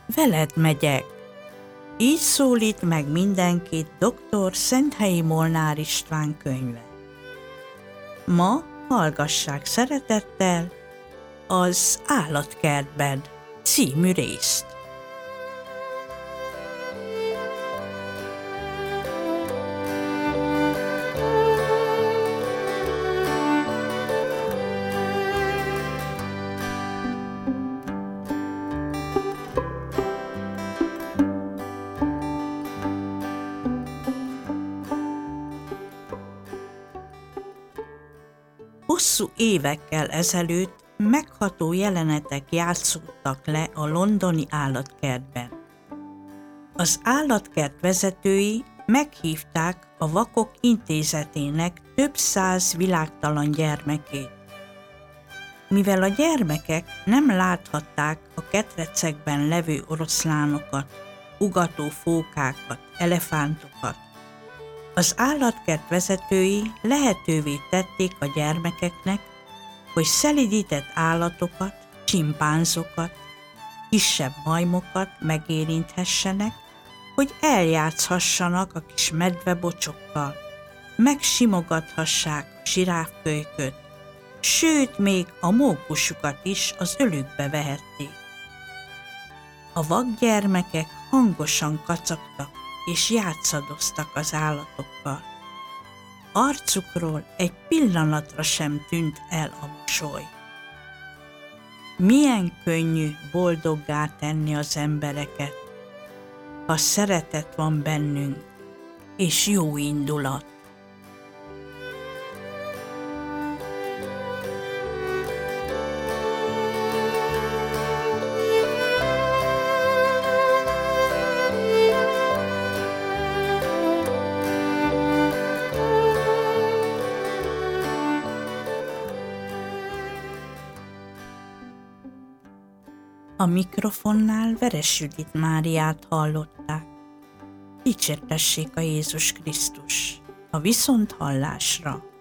veled megyek. Így szólít meg mindenkit dr. Szenthelyi Molnár István könyve. Ma hallgassák szeretettel az Állatkertben című részt. Hosszú évekkel ezelőtt megható jelenetek játszódtak le a londoni állatkertben. Az állatkert vezetői meghívták a Vakok Intézetének több száz világtalan gyermekét. Mivel a gyermekek nem láthatták a ketrecekben levő oroszlánokat, ugató fókákat, elefántokat, az állatkert vezetői lehetővé tették a gyermekeknek, hogy szelídített állatokat, csimpánzokat, kisebb majmokat megérinthessenek, hogy eljátszhassanak a kis medvebocsokkal, megsimogathassák a zsiráfkölyköt, sőt, még a mókusukat is az ölükbe vehették. A vakgyermekek hangosan kacagtak és játszadoztak az állatokkal. Arcukról egy pillanatra sem tűnt el a mosoly. Milyen könnyű boldoggá tenni az embereket, ha szeretet van bennünk, és jó indulat. A mikrofonnál Veres Judit Máriát hallották. Dicsértessék a Jézus Krisztus, a viszonthallásra!